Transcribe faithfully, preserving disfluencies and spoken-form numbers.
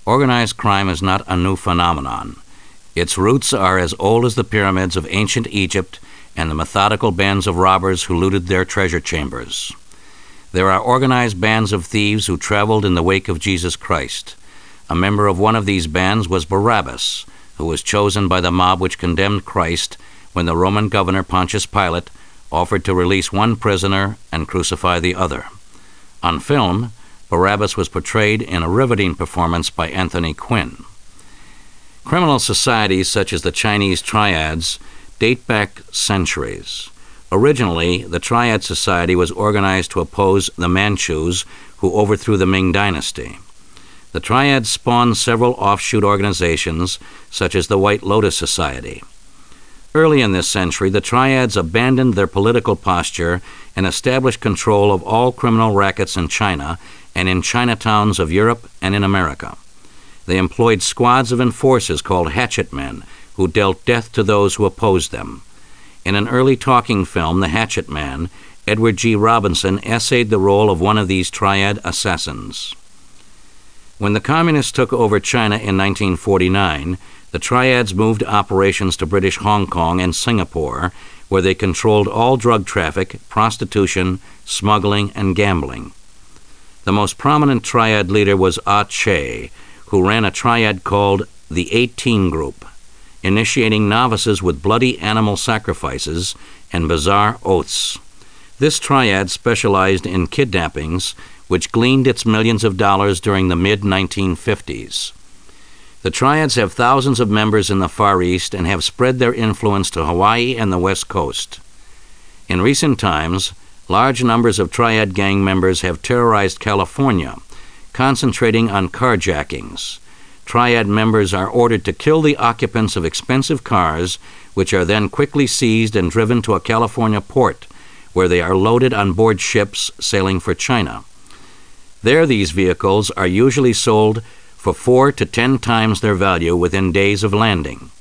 Organized crime is not a new phenomenon. Its roots are as old as the pyramids of ancient Egypt and the methodical bands of robbers who looted their treasure chambers. There are organized bands of thieves who traveled in the wake of Jesus Christ. A member of one of these bands was Barabbas, who was chosen by the mob which condemned Christ when the Roman governor Pontius Pilate offered to release one prisoner and crucify the other. On film, Barabbas was portrayed in a riveting performance by Anthony Quinn. Criminal societies such as the Chinese Triads date back centuries. Originally, the Triad Society was organized to oppose the Manchus, who overthrew the Ming Dynasty. The Triads spawned several offshoot organizations, such as the White Lotus Society. Early in this century, the Triads abandoned their political posture and established control of all criminal rackets in China and in Chinatowns of Europe and in America. They employed squads of enforcers called hatchet men, who dealt death to those who opposed them. In an early talking film, The Hatchet Man, Edward G. Robinson essayed the role of one of these Triad assassins. When the Communists took over China in nineteen forty-nine, the Triads moved operations to British Hong Kong and Singapore, where they controlled all drug traffic, prostitution, smuggling, and gambling. The most prominent Triad leader was Ah Che, who ran a Triad called the Eighteen Group, initiating novices with bloody animal sacrifices and bizarre oaths. This Triad specialized in kidnappings, which gleaned its millions of dollars during the mid nineteen fifties. The Triads have thousands of members in the Far East and have spread their influence to Hawaii and the West Coast. In recent times, large numbers of Triad gang members have terrorized California, concentrating on carjackings. Triad members are ordered to kill the occupants of expensive cars, which are then quickly seized and driven to a California port, where they are loaded on board ships sailing for China. There, these vehicles are usually sold for four to ten times their value within days of landing.